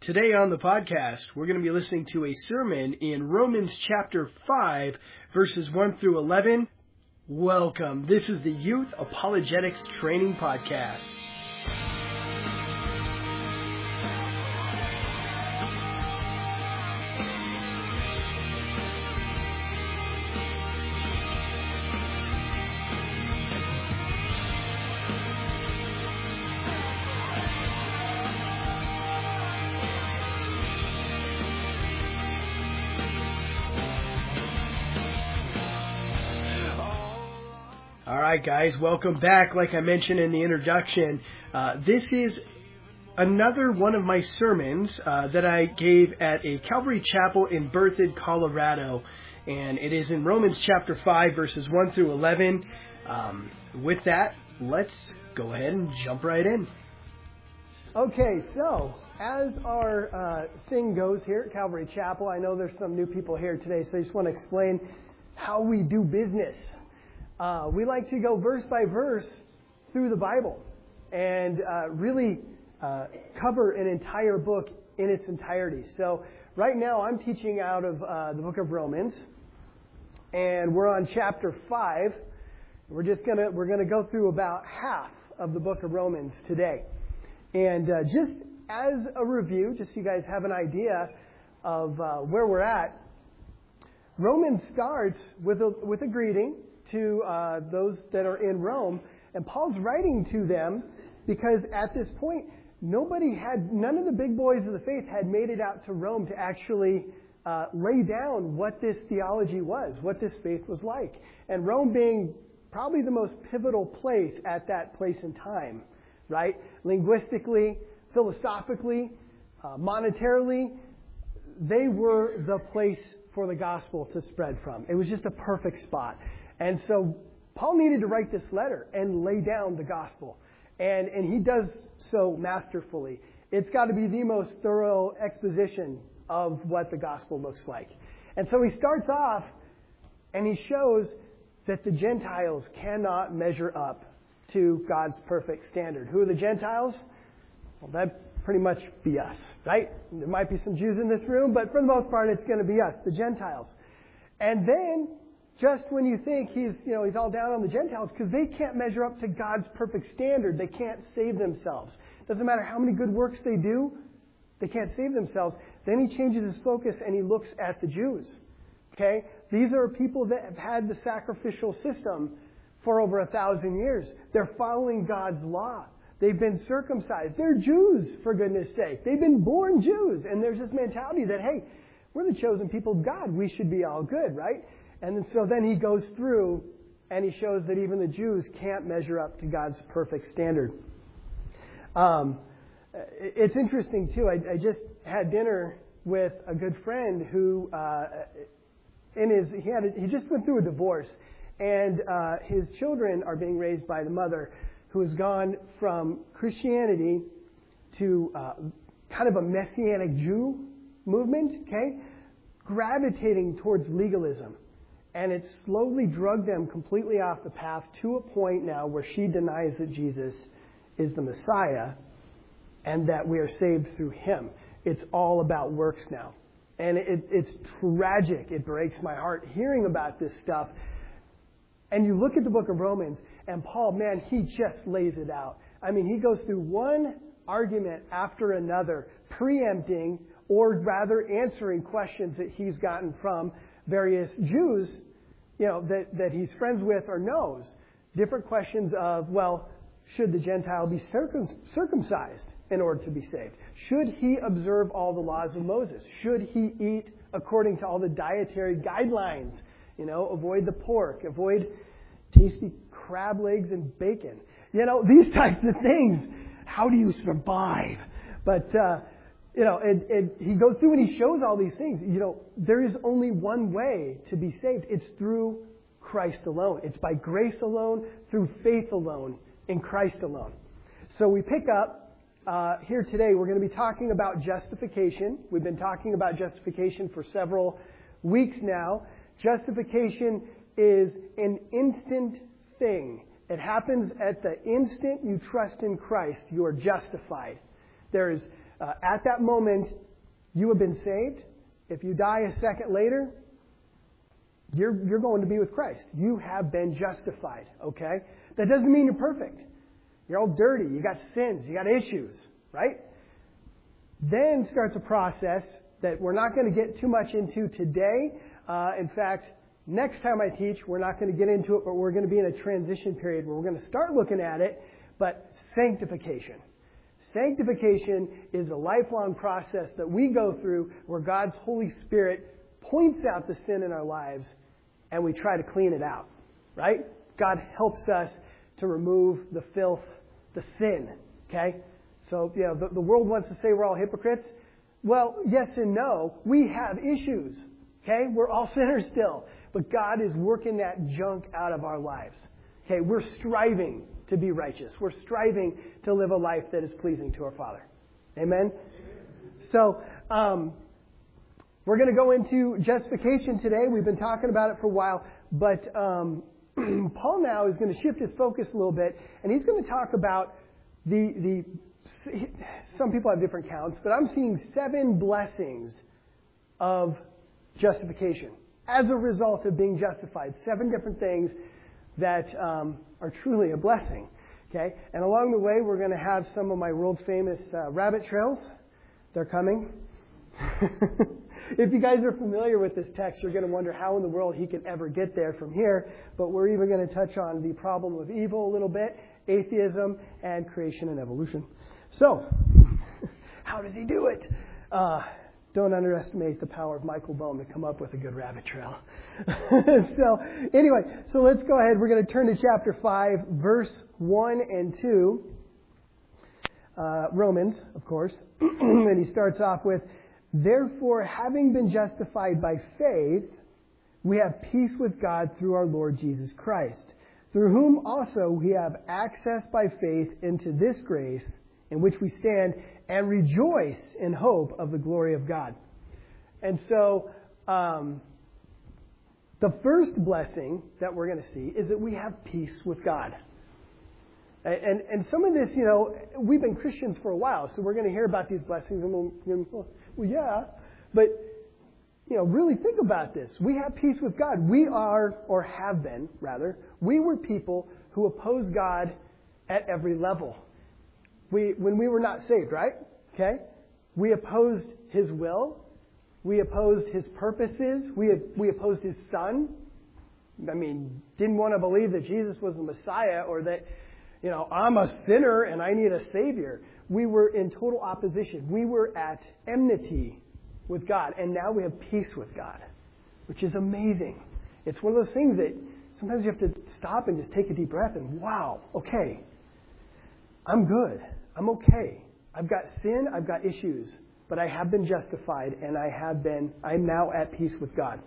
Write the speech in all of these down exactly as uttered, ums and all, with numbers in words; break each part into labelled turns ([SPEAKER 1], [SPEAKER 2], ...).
[SPEAKER 1] Today on the podcast, we're going to be listening to a sermon in Romans chapter five, verses one through eleven. Welcome. This is the Youth Apologetics Training Podcast. All right, guys, welcome back. Like I mentioned in the introduction, uh, this is another one of my sermons uh, that I gave at a Calvary Chapel in Berthoud, Colorado, and it is in Romans chapter five, verses one through eleven. Um, with that, let's go ahead and jump right in. Okay, so as our uh, thing goes here at Calvary Chapel, I know there's some new people here today, so I just want to explain how we do business. Uh, we like to go verse by verse through the Bible and uh, really uh, cover an entire book in its entirety. So right now I'm teaching out of uh, the book of Romans, and we're on chapter five. We're just gonna we're gonna go through about half of the book of Romans today, and uh, just as a review, just so you guys have an idea of uh, where we're at. Romans starts with a with a greeting to uh, those that are in Rome, and Paul's writing to them because at this point nobody had, none of the big boys of the faith had made it out to Rome to actually uh, lay down what this theology was, what this faith was like, and Rome being probably the most pivotal place at that place in time, right? Linguistically, philosophically, uh, monetarily, they were the place for the gospel to spread from. It was just a perfect spot. And so Paul needed to write this letter and lay down the gospel. And and he does so masterfully. It's got to be the most thorough exposition of what the gospel looks like. And so he starts off and he shows that the Gentiles cannot measure up to God's perfect standard. Who are the Gentiles? Well, that'd pretty much be us, right? There might be some Jews in this room, but for the most part it's going to be us, the Gentiles. And then just when you think he's, you know, he's all down on the Gentiles because they can't measure up to God's perfect standard. They can't save themselves. Doesn't matter how many good works they do, they can't save themselves. Then he changes his focus and he looks at the Jews. Okay? These are people that have had the sacrificial system for over a thousand years. They're following God's law. They've been circumcised. They're Jews, for goodness sake. They've been born Jews. And there's this mentality that, hey, we're the chosen people of God. We should be all good, right? And then, so then he goes through and he shows that even the Jews can't measure up to God's perfect standard. Um, it's interesting, too. I, I just had dinner with a good friend who, uh, in his, he, had a, he just went through a divorce. And uh, his children are being raised by the mother who has gone from Christianity to uh, kind of a Messianic Jew movement, okay, gravitating towards legalism. And it slowly drugged them completely off the path to a point now where she denies that Jesus is the Messiah and that we are saved through Him. It's all about works now. And it, it's tragic. It breaks my heart hearing about this stuff. And you look at the book of Romans, and Paul, man, he just lays it out. I mean, he goes through one argument after another, preempting or rather answering questions that he's gotten from various Jews, you know, that, that he's friends with or knows. Different questions of, well, should the Gentile be circum, circumcised in order to be saved? Should he observe all the laws of Moses? Should he eat according to all the dietary guidelines? You know, avoid the pork, avoid tasty crab legs and bacon. You know, these types of things. How do you survive? But, uh, You know, and, and he goes through and he shows all these things. You know, there is only one way to be saved. It's through Christ alone. It's by grace alone, through faith alone, in Christ alone. So we pick up uh, here today. We're going to be talking about justification. We've been talking about justification for several weeks now. Justification is an instant thing. It happens at the instant you trust in Christ. You are justified. There is Uh, at that moment, you have been saved. If you die a second later, you're, you're going to be with Christ. You have been justified, okay? That doesn't mean you're perfect. You're all dirty. You got sins. You got issues, right? Then starts a process that we're not going to get too much into today. Uh, in fact, next time I teach, we're not going to get into it, but we're going to be in a transition period where we're going to start looking at it, but sanctification. Sanctification is a lifelong process that we go through where God's Holy Spirit points out the sin in our lives and we try to clean it out, right? God helps us to remove the filth, the sin, okay? So, you know, the, the world wants to say we're all hypocrites. Well, yes and no. We have issues, okay? We're all sinners still. But God is working that junk out of our lives. Okay, we're striving to be righteous. We're striving to live a life that is pleasing to our Father. Amen? So, um, we're going to go into justification today. We've been talking about it for a while. But um, Paul now is going to shift his focus a little bit. And he's going to talk about the, the some people have different counts, but I'm seeing seven blessings of justification as a result of being justified. Seven different things that um, are truly a blessing. Okay, and along the way, we're going to have some of my world famous uh, rabbit trails. They're coming. If you guys are familiar with this text, you're going to wonder how in the world he could ever get there from here. But we're even going to touch on the problem of evil a little bit, atheism, and creation and evolution. So, how does he do it? Uh, don't underestimate the power of Michael Bohm to come up with a good rabbit trail. So, anyway, so let's go ahead. We're going to turn to chapter five, verse one and two. Uh, Romans, of course. And he starts off with, "Therefore, having been justified by faith, we have peace with God through our Lord Jesus Christ, through whom also we have access by faith into this grace in which we stand and rejoice in hope of the glory of God." And so, um, the first blessing that we're going to see is that we have peace with God. And, and some of this, you know, we've been Christians for a while, so we're going to hear about these blessings and we'll, well, well, yeah, but, you know, really think about this. We have peace with God. We are, or have been, rather, we were people who opposed God at every level. We, when we were not saved, right? Okay? We opposed His will. We opposed His purposes. We, we opposed His Son. I mean, didn't want to believe that Jesus was the Messiah or that, you know, I'm a sinner and I need a Savior. We were in total opposition. We were at enmity with God. And now we have peace with God, which is amazing. It's one of those things that sometimes you have to stop and just take a deep breath and, wow, okay, I'm good. I'm okay. I've got sin. I've got issues. But I have been justified and I have been, I'm now at peace with God.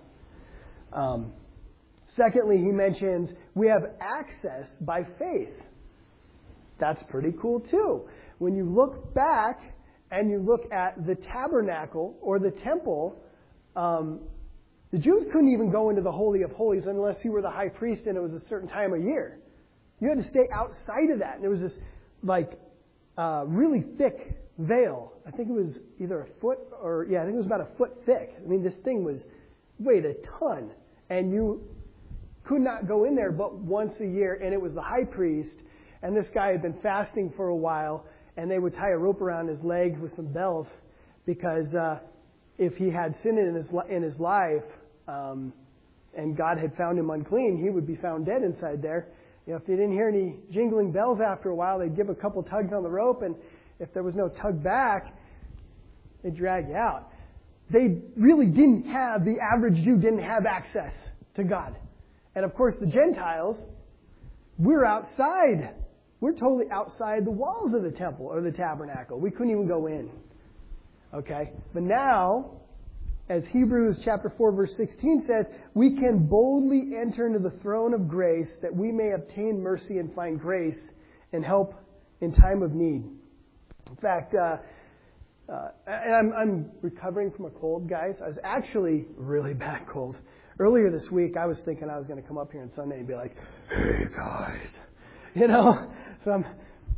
[SPEAKER 1] Um, secondly, he mentions we have access by faith. That's pretty cool too. When you look back and you look at the tabernacle or the temple, um, the Jews couldn't even go into the Holy of Holies unless you were the high priest and it was a certain time of year. You had to stay outside of that. And there was this, like, uh, really thick veil. I think it was either a foot or, yeah, I think it was about a foot thick. I mean, this thing was, weighed a ton. And you could not go in there but once a year. And it was the high priest. And this guy had been fasting for a while. And they would tie a rope around his leg with some bells. Because uh, if he had sin in his, in his life, um, and God had found him unclean, he would be found dead inside there. You know, if they didn't hear any jingling bells after a while, they'd give a couple tugs on the rope, and if there was no tug back, they'd drag you out. They really didn't have, the average Jew didn't have access to God. And of course, the Gentiles, we're outside. We're totally outside the walls of the temple or the tabernacle. We couldn't even go in. Okay? But now, as Hebrews chapter four verse sixteen says, we can boldly enter into the throne of grace that we may obtain mercy and find grace and help in time of need. In fact, uh, uh, and I'm, I'm recovering from a cold, guys. I was actually really bad cold. Earlier this week, I was thinking I was going to come up here on Sunday and be like, "Hey, guys." You know? So I'm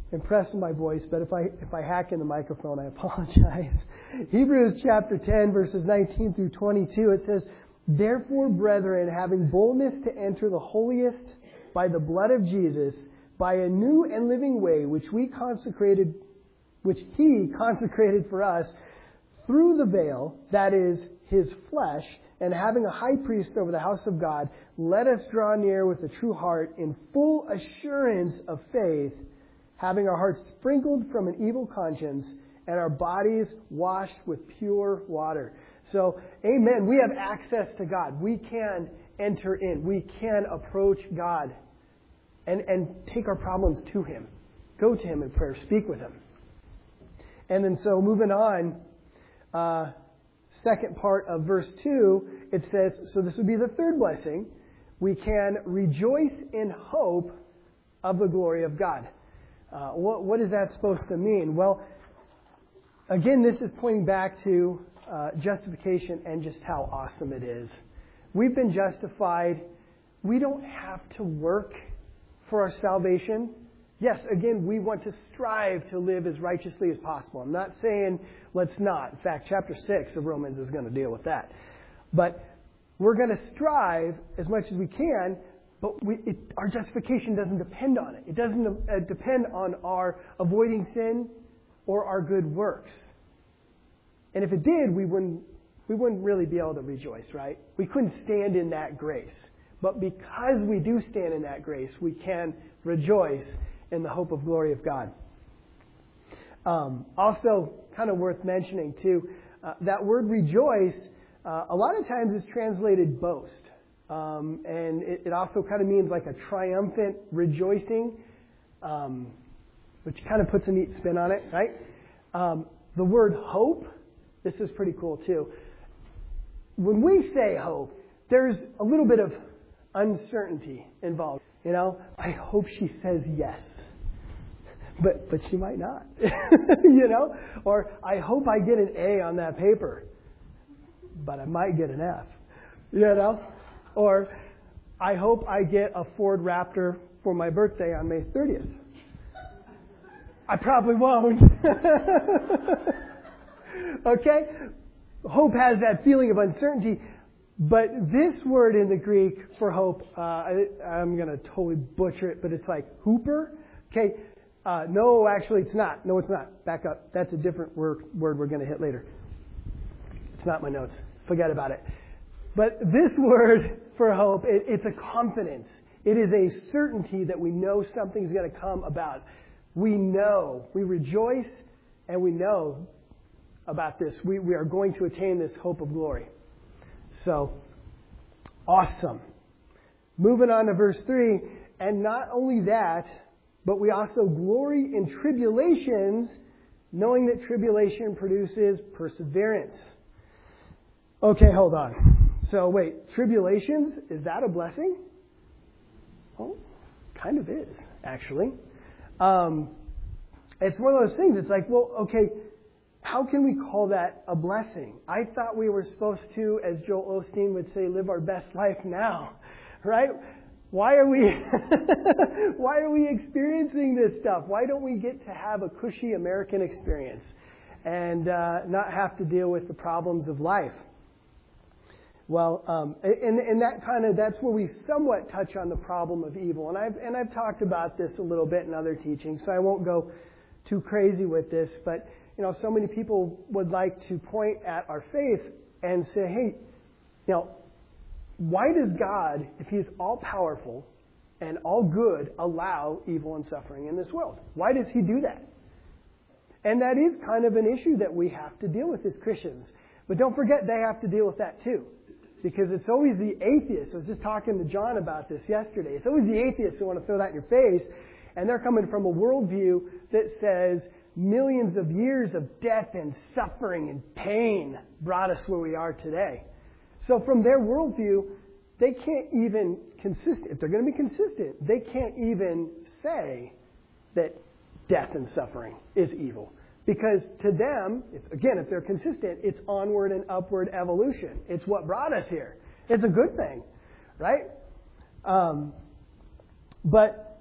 [SPEAKER 1] impressed with my voice, but if I if I hack in the microphone, I apologize. Hebrews chapter ten, verses nineteen through twenty-two, it says, "Therefore, brethren, having boldness to enter the holiest by the blood of Jesus, by a new and living way, which we consecrated, which He consecrated for us through the veil, that is, His flesh, and having a high priest over the house of God, let us draw near with a true heart in full assurance of faith, having our hearts sprinkled from an evil conscience and our bodies washed with pure water." So, amen. We have access to God. We can enter in. We can approach God and, and take our problems to Him. Go to Him in prayer. Speak with Him. And then so moving on, uh, second part of verse two, it says, so this would be the third blessing, we can rejoice in hope of the glory of God. Uh, what, what is that supposed to mean? Well, again, this is pointing back to uh, justification and just how awesome it is. We've been justified. We don't have to work for our salvation. Yes, again, we want to strive to live as righteously as possible. I'm not saying let's not. In fact, chapter six of Romans is going to deal with that. But we're going to strive as much as we can, but we, it, our justification doesn't depend on it. It doesn't uh, depend on our avoiding sin or our good works. And if it did, we wouldn't, we wouldn't really be able to rejoice, right? We couldn't stand in that grace. But because we do stand in that grace, we can rejoice in the hope of glory of God. Um, also, kind of worth mentioning too, uh, that word rejoice, uh, a lot of times is translated boast. Um, and it, it also kind of means like a triumphant rejoicing, um, which kind of puts a neat spin on it, right? Um, the word hope, this is pretty cool too. When we say hope, there's a little bit of uncertainty involved. You know, I hope she says yes. But but she might not. You know? Or I hope I get an A on that paper. But I might get an F. You know? Or I hope I get a Ford Raptor for my birthday on May thirtieth. I probably won't. Okay? Hope has that feeling of uncertainty. But this word in the Greek for hope, uh, I, I'm going to totally butcher it, but it's like hooper. Okay? Uh, no, actually it's not. No, it's not. Back up. That's a different word, word we're going to hit later. It's not my notes. Forget about it. But this word for hope, it, it's a confidence. It is a certainty that we know something's going to come about. We know. We rejoice and we know about this. We, we are going to attain this hope of glory. So, awesome. Moving on to verse three. And not only that, but we also glory in tribulations, knowing that tribulation produces perseverance. Okay, hold on. So wait, tribulations, is that a blessing? Well, kind of is, actually. Um, it's one of those things, it's like, well, okay, how can we call that a blessing? I thought we were supposed to, as Joel Osteen would say, live our best life now, right? Why are we why are we experiencing this stuff? Why don't we get to have a cushy American experience and uh, not have to deal with the problems of life? Well, um, and, and that kind of that's where we somewhat touch on the problem of evil, and I've and I've talked about this a little bit in other teachings, so I won't go too crazy with this. But you know, so many people would like to point at our faith and say, hey, you know, why does God, if He's all-powerful and all-good, allow evil and suffering in this world? Why does He do that? And that is kind of an issue that we have to deal with as Christians. But don't forget, they have to deal with that too. Because it's always the atheists. I was just talking to John about this yesterday. It's always the atheists who want to throw that in your face. And they're coming from a worldview that says millions of years of death and suffering and pain brought us where we are today. So from their worldview, they can't even consistent. If they're going to be consistent, they can't even say that death and suffering is evil. Because to them, if, again, if they're consistent, it's onward and upward evolution. It's what brought us here. It's a good thing, right? Um, but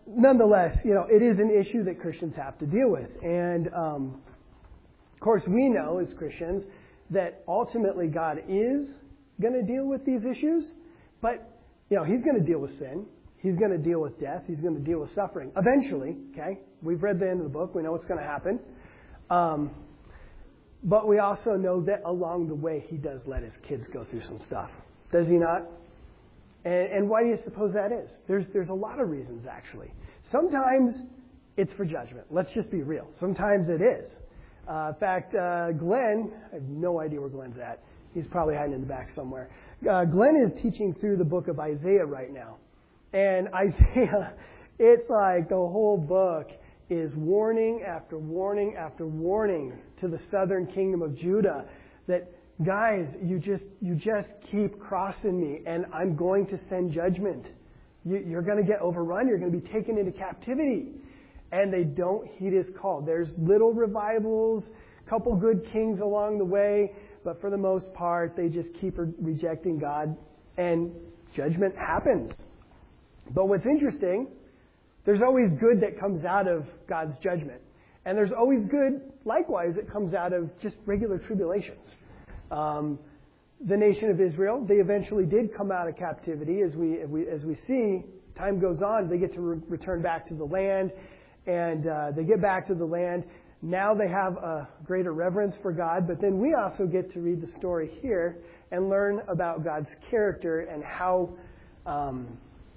[SPEAKER 1] nonetheless, you know, it is an issue that Christians have to deal with. And, um, of course, we know as Christians that ultimately God is going to deal with these issues. But, you know, He's going to deal with sin. He's going to deal with death. He's going to deal with suffering. Eventually, okay? We've read the end of the book. We know what's going to happen. Um, but we also know that along the way, He does let His kids go through some stuff. Does He not? And, and why do you suppose that is? There's there's a lot of reasons, actually. Sometimes it's for judgment. Let's just be real. Sometimes it is. Uh, in fact, uh, Glenn, I have no idea where Glenn's at. He's probably hiding in the back somewhere. Uh, Glenn is teaching through the book of Isaiah right now. And Isaiah, it's like the whole book is warning after warning after warning to the southern kingdom of Judah that, guys, you just you just keep crossing me, and I'm going to send judgment. You, you're going to get overrun. You're going to be taken into captivity. And they don't heed His call. There's little revivals, a couple good kings along the way, but for the most part, they just keep rejecting God, and judgment happens. But what's interesting, there's always good that comes out of God's judgment. And there's always good, likewise, that comes out of just regular tribulations. Um, the nation of Israel, they eventually did come out of captivity. As we, as we, as we see, time goes on, they get to re- return back to the land. And uh, they get back to the land. Now they have a greater reverence for God. But then we also get to read the story here and learn about God's character and how, um,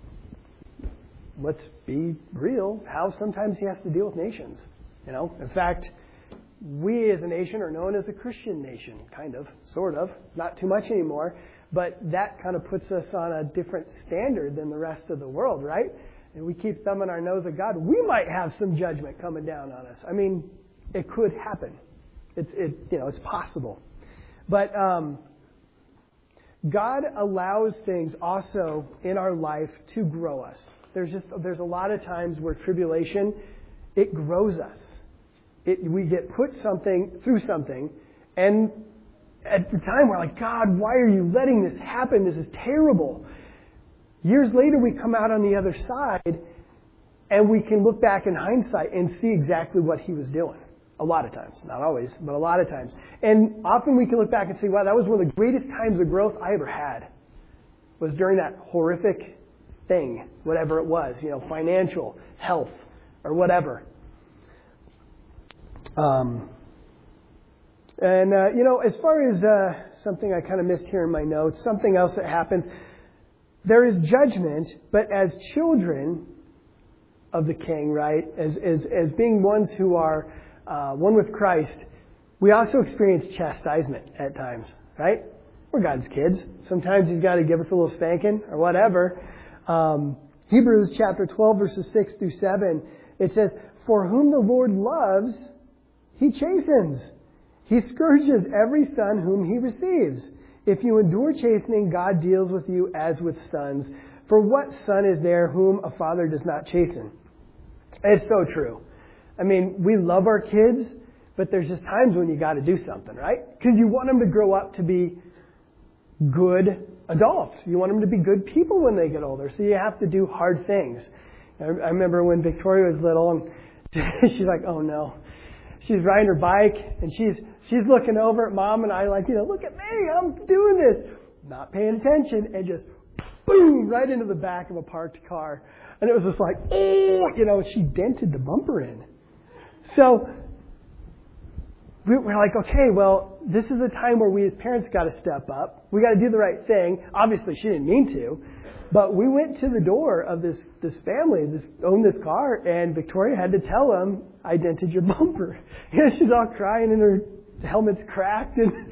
[SPEAKER 1] let's be real, how sometimes He has to deal with nations. You know, in fact, we as a nation are known as a Christian nation, kind of, sort of, not too much anymore. But that kind of puts us on a different standard than the rest of the world, right? And we keep thumbing our nose at God, we might have some judgment coming down on us. I mean, it could happen. It's it you know it's possible. But um, God allows things also in our life to grow us. There's just there's a lot of times where tribulation, it grows us. It we get put something through something, and at the time we're like, God, why are you letting this happen? This is terrible. Years later, we come out on the other side, and we can look back in hindsight and see exactly what He was doing. A lot of times. Not always, but a lot of times. And often we can look back and say, wow, that was one of the greatest times of growth I ever had. Was during that horrific thing, whatever it was, you know, financial, health, or whatever. Um, and, uh, you know, as far as uh, something I kind of missed here in my notes, something else that happens, there is judgment, but as children of the King, right, as as, as being ones who are uh, one with Christ, we also experience chastisement at times, right? We're God's kids. Sometimes He's got to give us a little spanking or whatever. Um, Hebrews chapter twelve, verses six through seven, it says, "For whom the Lord loves, He chastens. He scourges every son whom He receives. If you endure chastening, God deals with you as with sons. For what son is there whom a father does not chasten?" It's so true. I mean, we love our kids, but there's just times when you got to do something, right? Because you want them to grow up to be good adults. You want them to be good people when they get older. So you have to do hard things. I remember when Victoria was little, and she's like, "Oh no." She's riding her bike, and she's she's looking over at Mom and I like, you know, look at me, I'm doing this. Not paying attention, and just boom, right into the back of a parked car. And it was just like, oh, you know, she dented the bumper in. So we're like, okay, well, this is a time where we as parents got to step up. We got to do the right thing. Obviously, she didn't mean to. But we went to the door of this, this family, this owned this car, and Victoria had to tell them, "I dented your bumper." You know, she's all crying and her helmet's cracked and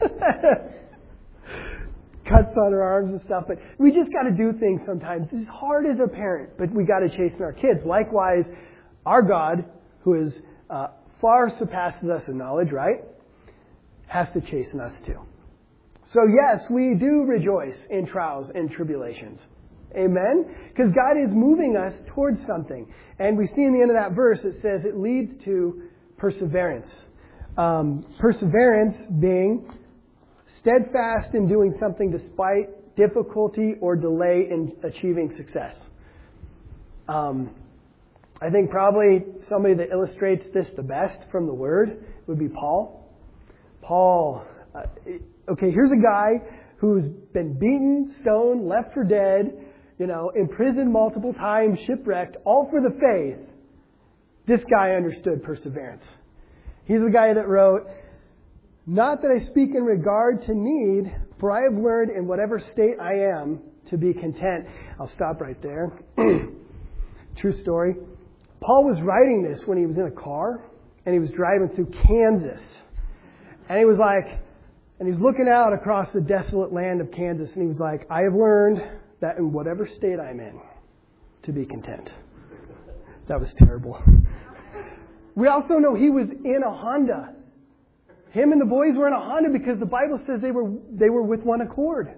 [SPEAKER 1] cuts on her arms and stuff. But we just got to do things sometimes. It's hard as a parent, but we got to chasten our kids. Likewise, our God, who is uh, far surpasses us in knowledge, right, has to chasten us too. So yes, we do rejoice in trials and tribulations. Amen? Because God is moving us towards something. And we see in the end of that verse, it says it leads to perseverance. Um, perseverance being steadfast in doing something despite difficulty or delay in achieving success. Um, I think probably somebody that illustrates this the best from the Word would be Paul. Paul, uh, okay, here's a guy who's been beaten, stoned, left for dead, you know, imprisoned multiple times, shipwrecked, all for the faith. This guy understood perseverance. He's the guy that wrote, "Not that I speak in regard to need, for I have learned in whatever state I am to be content." I'll stop right there. True story. Paul was writing this when he was in a car and he was driving through Kansas. And he was like, and he's looking out across the desolate land of Kansas and he was like, "I have learned that in whatever state I'm in, to be content." That was terrible. We also know he was in a Honda. Him and the boys were in a Honda because the Bible says they were they were with one accord.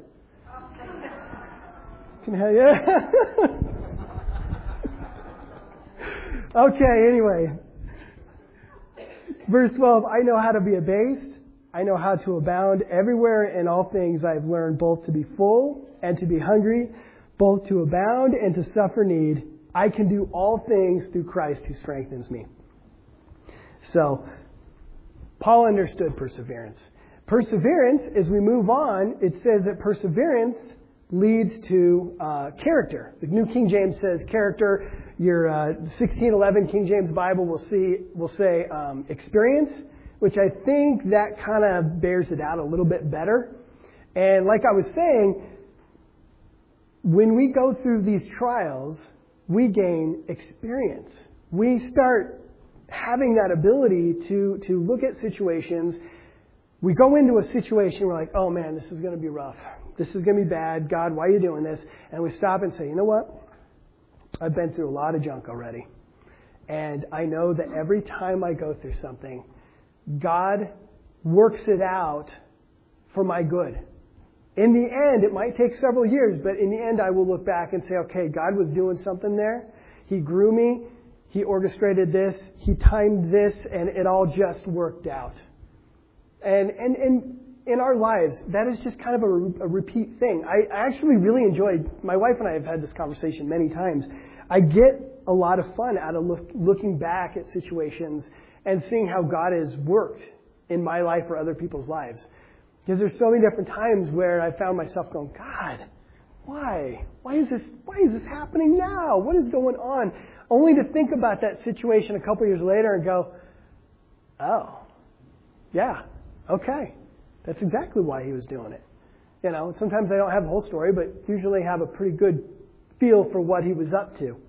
[SPEAKER 1] Yeah. Okay, anyway. Verse twelve, "I know how to be abased. I know how to abound. Everywhere in all things I have learned both to be full and to be hungry, both to abound and to suffer need. I can do all things through Christ who strengthens me." So, Paul understood perseverance. Perseverance, as we move on, it says that perseverance leads to uh, character. The New King James says character. Your uh, sixteen eleven King James Bible will see will say um, experience, which I think that kind of bears it out a little bit better. And like I was saying, when we go through these trials, we gain experience. We start having that ability to, to look at situations. We go into a situation, we're like, "Oh man, this is going to be rough. This is going to be bad. God, why are you doing this?" And we stop and say, "You know what? I've been through a lot of junk already. And I know that every time I go through something, God works it out for my good. In the end, it might take several years, but in the end I will look back and say, okay, God was doing something there. He grew me. He orchestrated this. He timed this, and it all just worked out." And and and in our lives, that is just kind of a, a repeat thing. I actually really enjoyed, my wife and I have had this conversation many times. I get a lot of fun out of look, looking back at situations and seeing how God has worked in my life or other people's lives. Because there's so many different times where I found myself going, "God, why? Why is this, why is this happening now? What is going on?" Only to think about that situation a couple years later and go, "Oh, yeah, okay. That's exactly why he was doing it." You know, sometimes I don't have the whole story, but usually have a pretty good feel for what he was up to.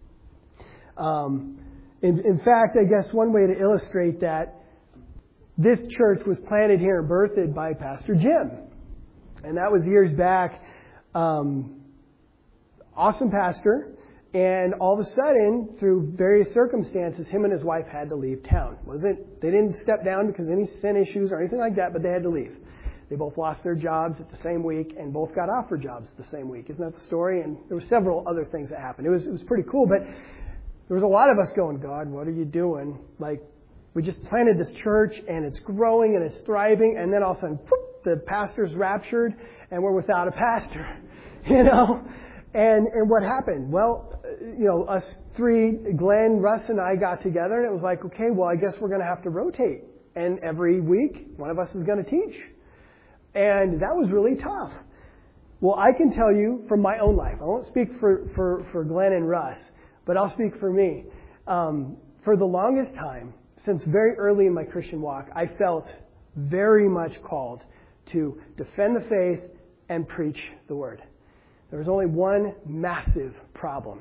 [SPEAKER 1] Um, in, in fact, I guess one way to illustrate that, this church was planted here in Berthoud by Pastor Jim. And that was years back. Um, awesome pastor. And all of a sudden, through various circumstances, him and his wife had to leave town. Wasn't they didn't step down because of any sin issues or anything like that, but they had to leave. They both lost their jobs at the same week and both got offered jobs the same week. Isn't that the story? And there were several other things that happened. It was it was pretty cool, but there was a lot of us going, "God, what are you doing?" Like, we just planted this church and it's growing and it's thriving, and then all of a sudden, whoop, the pastor's raptured and we're without a pastor. You know? And and what happened? Well, you know, us three, Glenn, Russ, and I got together, and it was like, okay, well, I guess we're going to have to rotate. And every week, one of us is going to teach. And that was really tough. Well, I can tell you from my own life. I won't speak for, for, for Glenn and Russ, but I'll speak for me. Um, for the longest time, since very early in my Christian walk, I felt very much called to defend the faith and preach the Word. There was only one massive problem.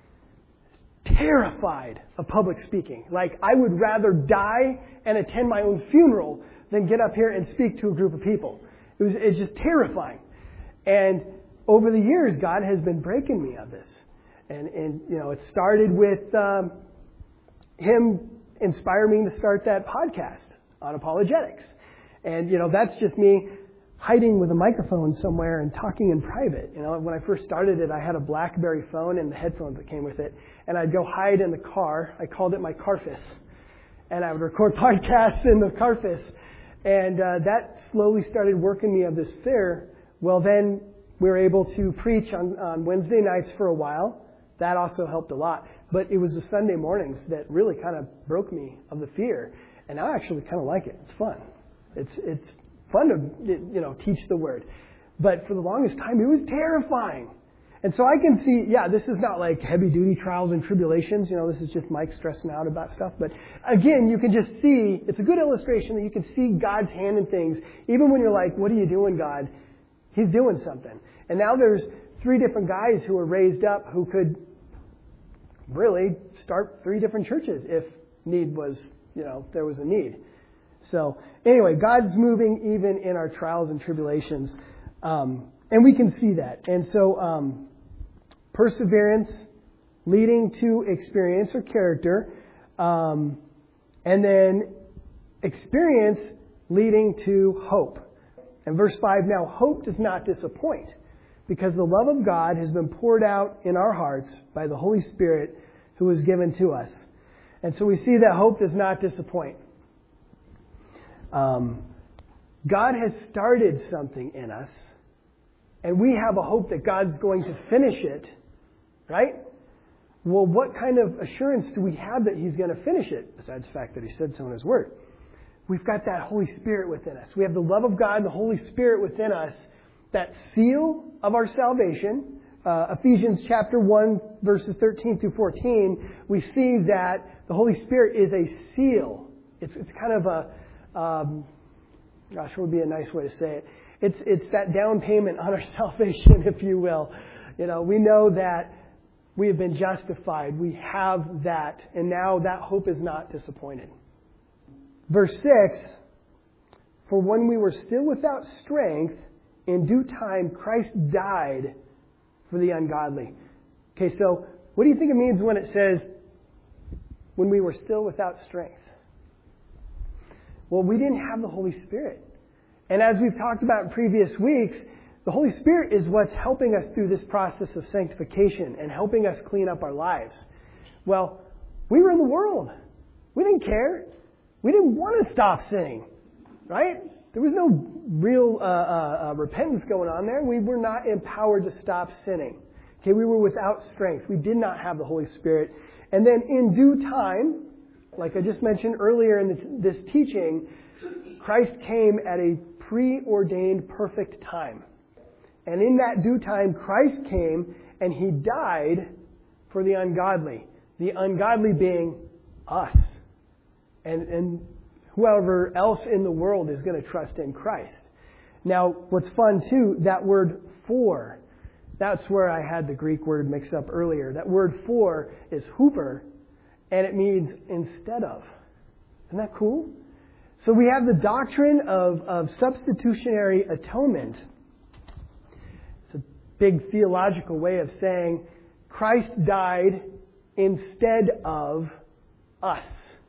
[SPEAKER 1] Terrified of public speaking. Like, I would rather die and attend my own funeral than get up here and speak to a group of people. It was it's just terrifying. And over the years, God has been breaking me of this. And, and you know, it started with um, Him inspiring me to start that podcast on apologetics. And, you know, that's just me hiding with a microphone somewhere and talking in private. You know, when I first started it, I had a BlackBerry phone and the headphones that came with it. And I'd go hide in the car. I called it my Carfus. And I would record podcasts in the Carfus. And uh, that slowly started working me of this fear. Well, then we were able to preach on, on Wednesday nights for a while. That also helped a lot. But it was the Sunday mornings that really kind of broke me of the fear. And I actually kind of like it. It's fun. It's it's fun to, you know, teach the Word. But for the longest time, it was terrifying. And so I can see, yeah, this is not like heavy-duty trials and tribulations. You know, this is just Mike stressing out about stuff. But again, you can just see, it's a good illustration that you can see God's hand in things. Even when you're like, what are you doing, God? He's doing something. And now there's three different guys who are raised up who could really start three different churches if need was, you know, there was a need. So anyway, God's moving even in our trials and tribulations. Um, and we can see that. And so um, perseverance leading to experience or character. Um, and then experience leading to hope. And verse five, now hope does not disappoint, because the love of God has been poured out in our hearts by the Holy Spirit who was given to us. And so we see that hope does not disappoint. Um, God has started something in us, and we have a hope that God's going to finish it, right? Well, what kind of assurance do we have that He's going to finish it, besides the fact that He said so in His Word? We've got that Holy Spirit within us. We have the love of God and the Holy Spirit within us, that seal of our salvation. Uh, Ephesians chapter one, verses thirteen through fourteen, we see that the Holy Spirit is a seal. It's, it's kind of a, um, gosh, what would be a nice way to say it? It's, it's that down payment on our salvation, if you will. You know, we know that we have been justified. We have that. And now that hope is not disappointed. Verse six, for when we were still without strength, in due time Christ died for the ungodly. Okay, so what do you think it means when it says, when we were still without strength? Well, we didn't have the Holy Spirit. And as we've talked about in previous weeks, the Holy Spirit is what's helping us through this process of sanctification and helping us clean up our lives. Well, we were in the world. We didn't care. We didn't want to stop sinning, right? There was no real uh, uh, uh, repentance going on there. We were not empowered to stop sinning. Okay, we were without strength. We did not have the Holy Spirit. And then in due time, like I just mentioned earlier in this teaching, Christ came at a preordained perfect time. And in that due time, Christ came and He died for the ungodly. The ungodly being us. And, and whoever else in the world is going to trust in Christ. Now, what's fun too, that word for, that's where I had the Greek word mixed up earlier. That word for is huper, and it means instead of. Isn't that cool? So we have the doctrine of, of substitutionary atonement. It's a big theological way of saying Christ died instead of us.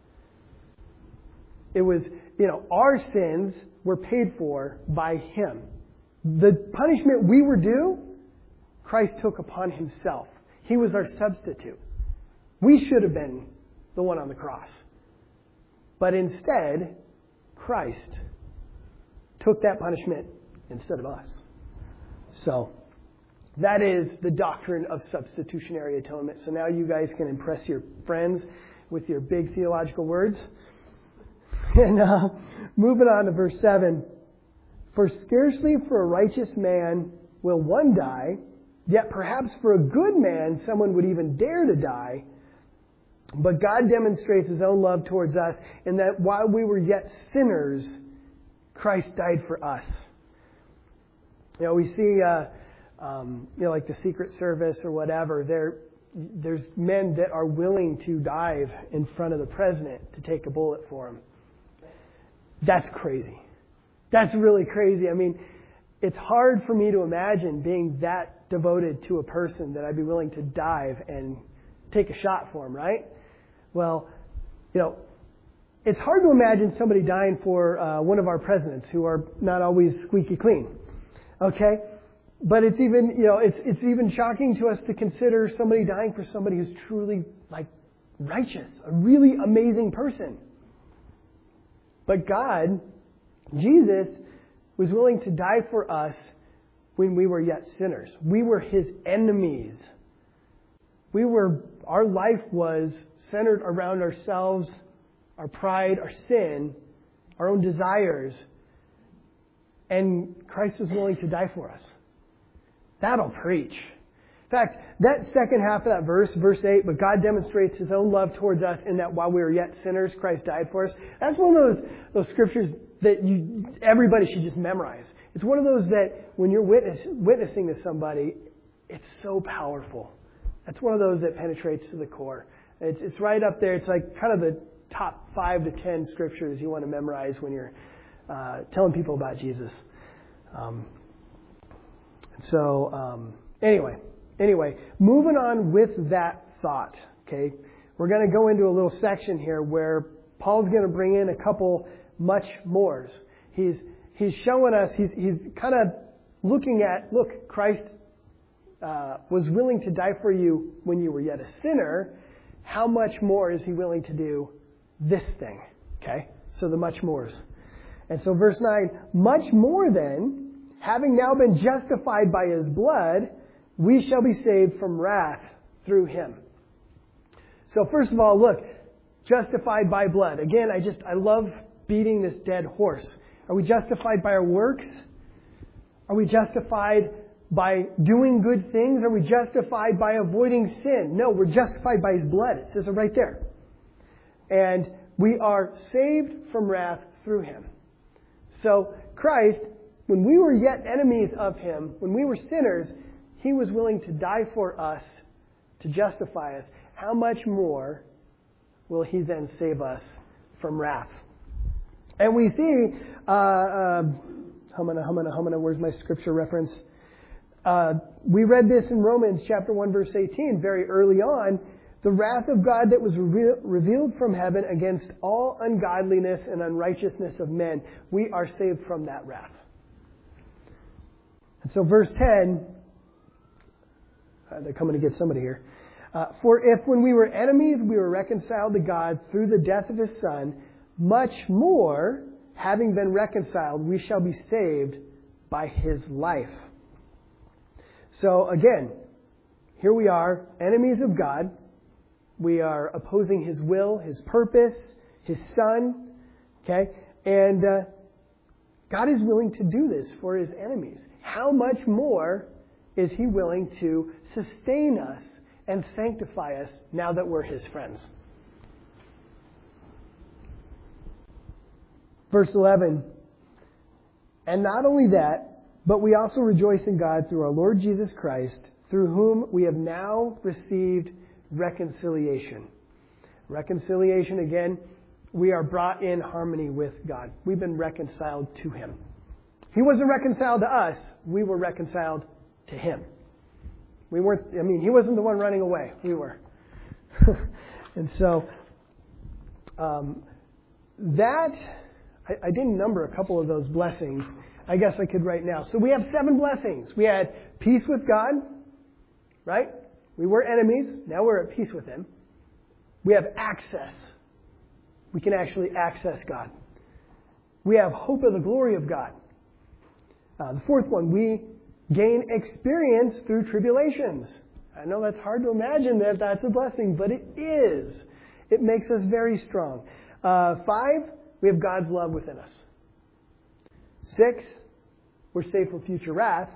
[SPEAKER 1] It was, you know, our sins were paid for by Him. The punishment we were due, Christ took upon Himself. He was our substitute. We should have been the one on the cross. But instead, Christ took that punishment instead of us. So, that is the doctrine of substitutionary atonement. So now you guys can impress your friends with your big theological words. And uh, moving on to verse seven. For scarcely for a righteous man will one die, yet perhaps for a good man someone would even dare to die. But God demonstrates His own love towards us in that while we were yet sinners, Christ died for us. You know, we see, uh, um, you know, like the Secret Service or whatever, there, there's men that are willing to dive in front of the president to take a bullet for him. That's crazy. That's really crazy. I mean, it's hard for me to imagine being that devoted to a person that I'd be willing to dive and take a shot for him, right? Well, you know, it's hard to imagine somebody dying for uh, one of our presidents who are not always squeaky clean. Okay? But it's even, you know, it's it's even shocking to us to consider somebody dying for somebody who's truly, like, righteous, a really amazing person. But God, Jesus, was willing to die for us when we were yet sinners. We were His enemies. We were our life was centered around ourselves, our pride, our sin, our own desires, and Christ was willing to die for us. That'll preach. In fact, that second half of that verse, verse eight, but God demonstrates His own love towards us in that while we were yet sinners, Christ died for us. That's one of those, those scriptures that you everybody should just memorize. It's one of those that when you're witness, witnessing to somebody, it's so powerful. That's one of those that penetrates to the core. It's, it's right up there. It's like kind of the top five to ten scriptures you want to memorize when you're uh, telling people about Jesus. Um, so, um, anyway, anyway, moving on with that thought, okay, we're going to go into a little section here where Paul's going to bring in a couple much mores. He's he's showing us, he's he's kind of looking at, look, Christ uh, was willing to die for you when you were yet a sinner. How much more is He willing to do this thing? Okay, so the much mores. And so verse nine, much more then, having now been justified by His blood, we shall be saved from wrath through Him. So first of all, look, justified by blood. Again, I just, I love beating this dead horse. Are we justified by our works? Are we justified by doing good things? Are we justified by avoiding sin? No, we're justified by His blood. It says it right there. And we are saved from wrath through Him. So Christ, when we were yet enemies of Him, when we were sinners, He was willing to die for us to justify us. How much more will He then save us from wrath? And we see, uh, uh, humana, humana, humana, where's my scripture reference? Uh, we read this in Romans chapter one, verse eighteen, very early on. The wrath of God that was re- revealed from heaven against all ungodliness and unrighteousness of men. We are saved from that wrath. And so verse ten, uh, they're coming to get somebody here. Uh, For if when we were enemies we were reconciled to God through the death of His Son, much more, having been reconciled, we shall be saved by His life. So again, here we are, enemies of God. We are opposing His will, His purpose, His Son. Okay? And uh, God is willing to do this for His enemies. How much more is He willing to sustain us and sanctify us now that we're His friends? Verse eleven, and not only that, but we also rejoice in God through our Lord Jesus Christ, through whom we have now received reconciliation. Reconciliation, again, we are brought in harmony with God. We've been reconciled to Him. He wasn't reconciled to us. We were reconciled to Him. We weren't, I mean, He wasn't the one running away. We were. And so, um, that, I, I didn't number a couple of those blessings. I guess I could right now. So we have seven blessings. We had peace with God, right? We were enemies. Now we're at peace with Him. We have access. We can actually access God. We have hope of the glory of God. Uh, the fourth one, we gain experience through tribulations. I know that's hard to imagine that that's a blessing, but it is. It makes us very strong. Uh, five, we have God's love within us. Six, we're saved from future wrath.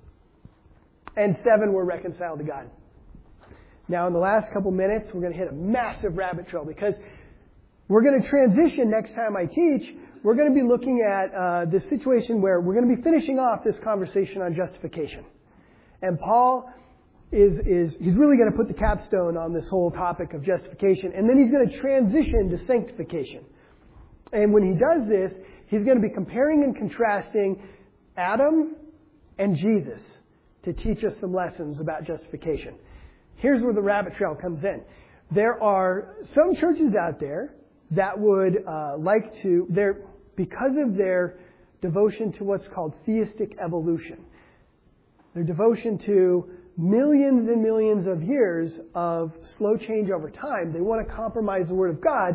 [SPEAKER 1] And seven, we're reconciled to God. Now, in the last couple minutes, we're going to hit a massive rabbit trail because we're going to transition next time I teach. We're going to be looking at uh, this situation where we're going to be finishing off this conversation on justification. And Paul is, is he's really going to put the capstone on this whole topic of justification. And then he's going to transition to sanctification. And when he does this, he's going to be comparing and contrasting Adam and Jesus to teach us some lessons about justification. Here's where the rabbit trail comes in. There are some churches out there that would uh, like to, they're, because of their devotion to what's called theistic evolution, their devotion to millions and millions of years of slow change over time, they want to compromise the Word of God.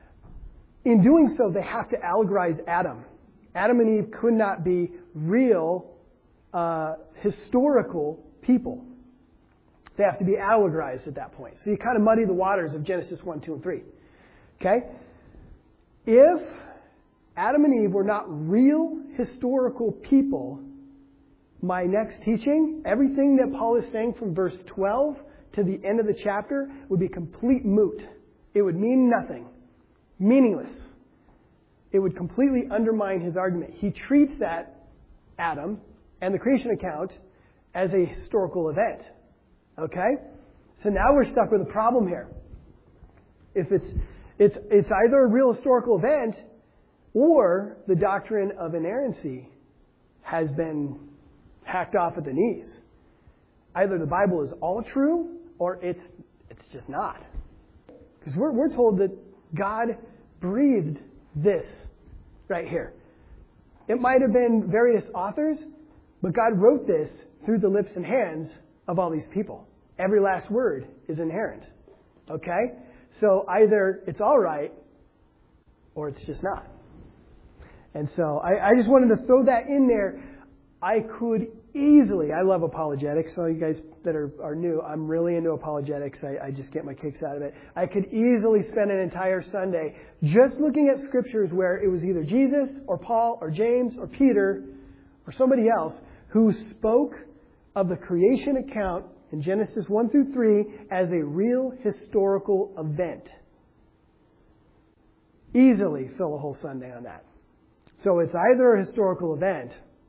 [SPEAKER 1] In doing so, they have to allegorize Adam. Adam and Eve could not be real, uh, historical people. They have to be allegorized at that point. So you kind of muddy the waters of Genesis one, two, and three. Okay? If Adam and Eve were not real historical people, my next teaching, everything that Paul is saying from verse twelve to the end of the chapter would be complete moot. It would mean nothing. Meaningless. It would completely undermine his argument. He treats that Adam and the creation account as a historical event. Okay? So now we're stuck with a problem here. If it's it's it's either a real historical event or the doctrine of inerrancy has been hacked off at the knees. Either the Bible is all true or it's it's just not. Because we're we're told that God breathed this right here. It might have been various authors, but God wrote this through the lips and hands of all these people. Every last word is inerrant. Okay? So either it's all right or it's just not. And so I, I just wanted to throw that in there. I could easily, I love apologetics. So you guys that are, are new, I'm really into apologetics. I, I just get my kicks out of it. I could easily spend an entire Sunday just looking at scriptures where it was either Jesus or Paul or James or Peter or somebody else who spoke of the creation account in Genesis one through three as a real historical event. Easily fill a whole Sunday on that. So it's either a historical event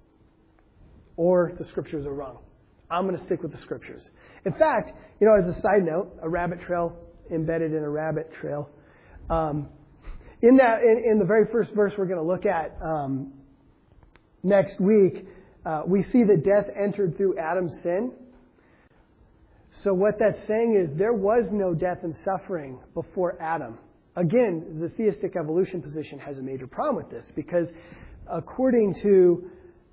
[SPEAKER 1] or the scriptures are wrong. I'm going to stick with the scriptures. In fact, you know, as a side note, a rabbit trail embedded in a rabbit trail. Um, in that, in, in the very first verse we're going to look at um, next week, uh, we see that death entered through Adam's sin. So what that's saying is there was no death and suffering before Adam. Again, the theistic evolution position has a major problem with this because according to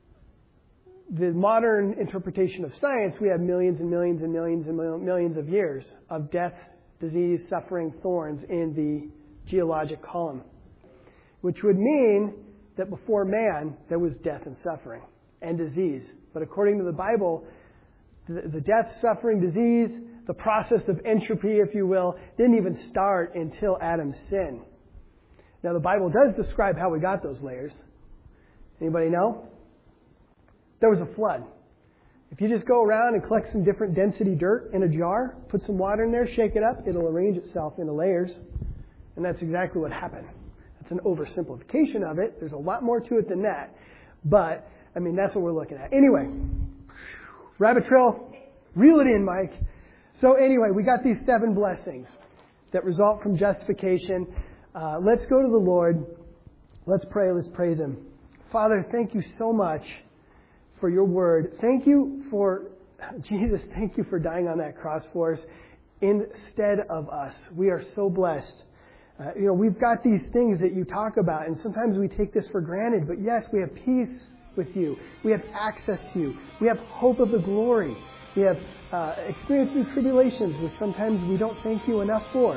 [SPEAKER 1] the modern interpretation of science, we have millions and millions and millions and millions of years of death, disease, suffering, thorns in the geologic column, which would mean that before man, there was death and suffering and disease. But according to the Bible, the, the death, suffering, disease, the process of entropy, if you will, didn't even start until Adam's sin. Now, the Bible does describe how we got those layers. Anybody know? There was a flood. If you just go around and collect some different density dirt in a jar, put some water in there, shake it up, it'll arrange itself into layers. And that's exactly what happened. That's an oversimplification of it. There's a lot more to it than that. But, I mean, that's what we're looking at. Anyway, rabbit trail, reel it in, Mike. So anyway, we got these seven blessings that result from justification. Uh, let's go to the Lord. Let's pray. Let's praise Him. Father, thank you so much for your word. Thank you for, Jesus, thank you for dying on that cross for us instead of us. We are so blessed. Uh, you know, we've got these things that you talk about, and sometimes we take this for granted, but yes, we have peace with you. We have access to you. We have hope of the glory. We have uh, experienced through tribulations, which sometimes we don't thank you enough for.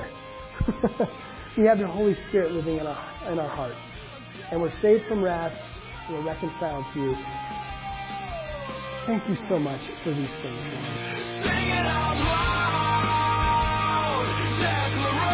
[SPEAKER 1] We have the Holy Spirit living in our, in our heart. And we're saved from wrath. We're reconciled to you. Thank you so much for these things. Sing it out loud, declaration.